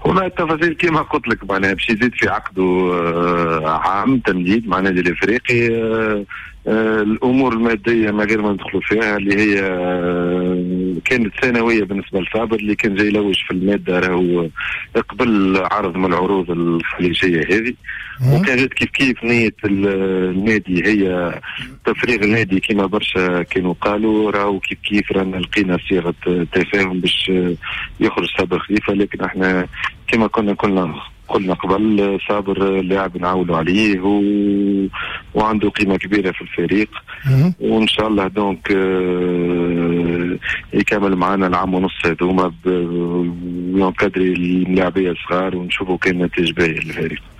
والله التفاصيل كما قلت لك معناها باش يزيد في عقده عام تمديد معناها للافريقي. الامور الماديه ما غير ما ندخلوا فيها اللي هي كانت ثانويه بالنسبه لصابر اللي كان جاي يلوج في الماده راهو قبل عرض من العروض الخليجيه هذه. وكان جات كيف نيه النادي هي تفريغ النادي كما برشا كانوا قالوا راهو كيف رانا لقينا صيغه تفاهم باش يخرج صابر خليفه. لكن احنا كما قلنا قبل صابر لاعب نعولوا عليه وعنده قيمه كبيره في الفريق. وان شاء الله دونك يكمل معنا العام ونص هذوما ينقدر اللاعبيه الصغار ونشوفوا كان نتائج باهيه للفريق.